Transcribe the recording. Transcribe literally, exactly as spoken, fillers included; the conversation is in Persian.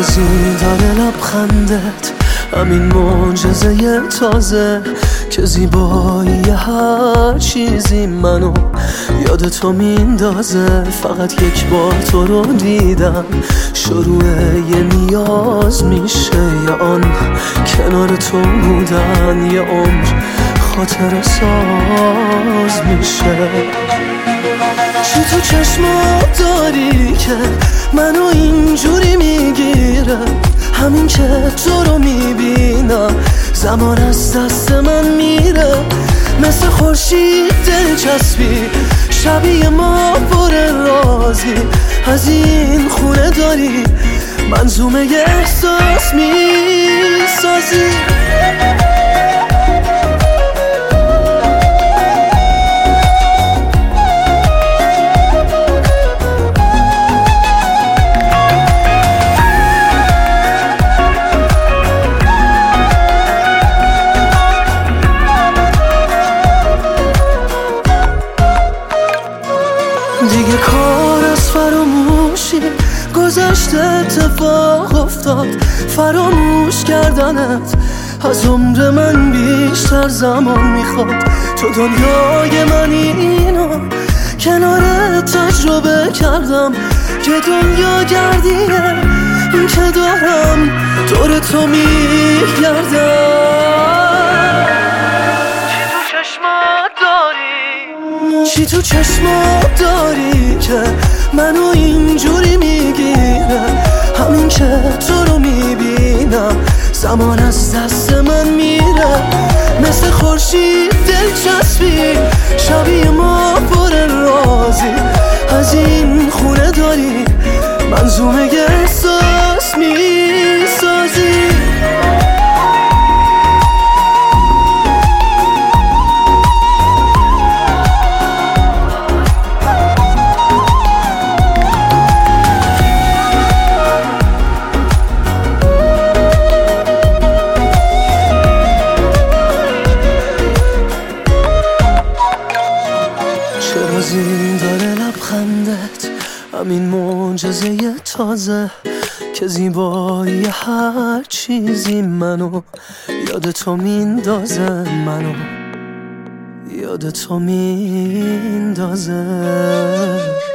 رازی داره لبخندت، همین معجزه تازه که زیبایی هر چیزی منو یاد تو میندازه. فقط یک بار تو رو دیدم شروع یه نیاز میشه، یا آن کنار تو بودن یه عمر خاطر ساز میشه. چی تو چشمات داری که منو اینجوری میگیره؟ همین که تو رو میبینم زمان از دست من میره. مثل خورشید دلچسبی شبیه ما پر رازی، از این خونه داری منظومه احساس میسازی. دیگه کار از فراموشی گذشته، اتفاق افتاد فراموش کردنت از عمر من بیشتر زمان میخواد. تو دنیای من اینو کنارت تجربه کردم که دنیا گردیه این که دارم دور تو میگردم. چی تو چشمات داری که منو اینجوری میگیره؟ همین که تو رو میبینم زمان از دست من میره. مثل خورشید دلچسبی شبیه ما پر رازی، از این خونه داری منظومه احساس میسازی. رازی داره لبخندت، همین معجزه تازه که زیبایی هر چیزی منو یاد تو میندازه، منو یاد تو میندازه.